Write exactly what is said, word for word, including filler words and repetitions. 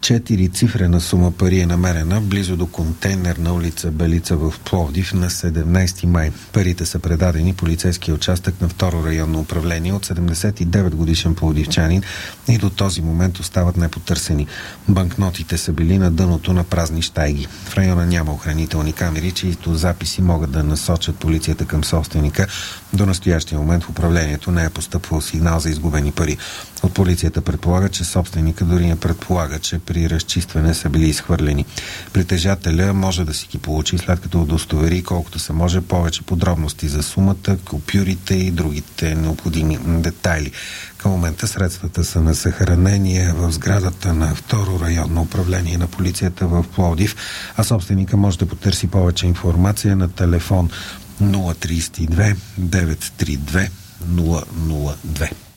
Четирицифрена сума пари е намерена близо до контейнерна улица Белица в Пловдив на седемнайсети май. Парите са предадени полицейския участък на второ районно управление от седемдесет и девет годишен пловдивчанин и до този момент остават непотърсени. Банкнотите са били на дъното на празни щайги. В района няма охранителни камери, чието записи могат да насочат полицията към собственика. До настоящия момент в управлението не е постъпвал сигнал за изгубени пари. От полицията предполага, че собственика дори не предполага, че при разчистване са били изхвърлени. Притежателя може да си ги получи, след като удостовери колкото се може повече подробности за сумата, купюрите и другите необходими детайли. Към момента средствата са на съхранение в сградата на второ районно управление на полицията в Пловдив, а собственика може да потърси повече информация на телефон нула три две девет три две нула нула две.